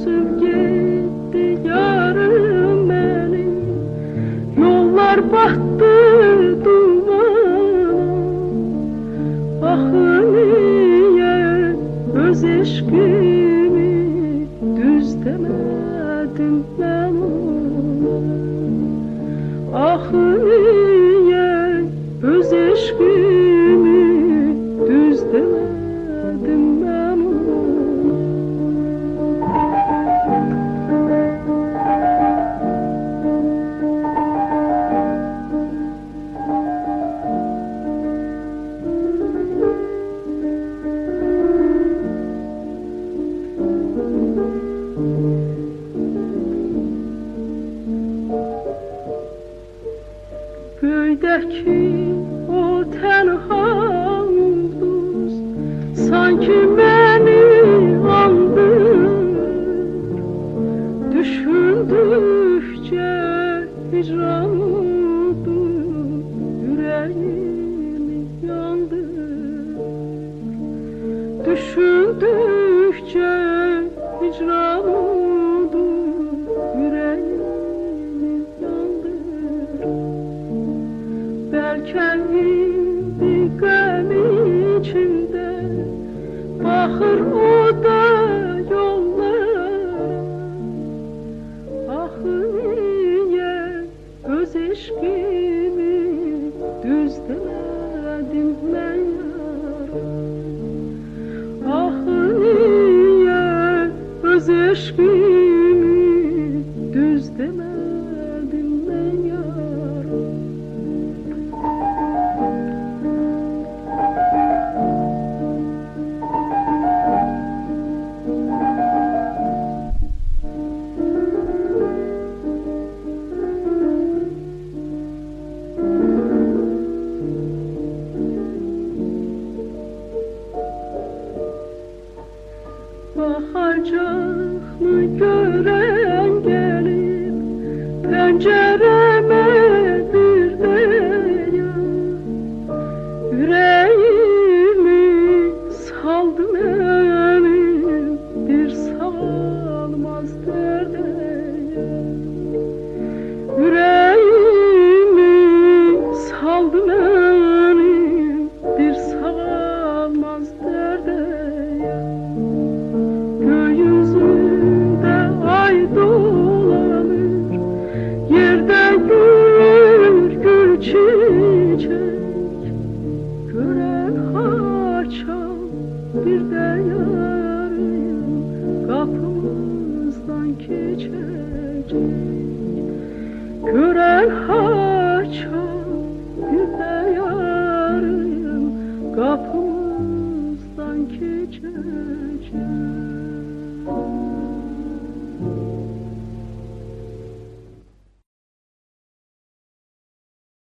Yusuf gitti yarım benim, yollar battı dumana. Ah niye öz eşkimi düz demedim ben ona. Ah niye öz eşkimi düz demedim ben ona. Göydeki o tenha ulduz sanki beni andırır. Düşündükçe hicranıdır, yüreğimi yandırır. Düşündükçe hicranıdır, yüreğimi yandırır. Belki indi gam içimde, bakır o da yollara. Ah niye öz eşkimi düz demedim ben yara. Ah niye öz eşkimi düz demedim ben yara. Bakacak mı gören gelip pencereme bir değer. Yüreğimi saldım benim bir salmaz derde. Yüreğimi saldım benim bir salmaz derde. Gökyüzünde ay dolanır, yerde gül gül çiçek. Gören haçan bir de yarım kapımızdan geçecek. Gören haçan bir de yarım kapımızdan geçecek.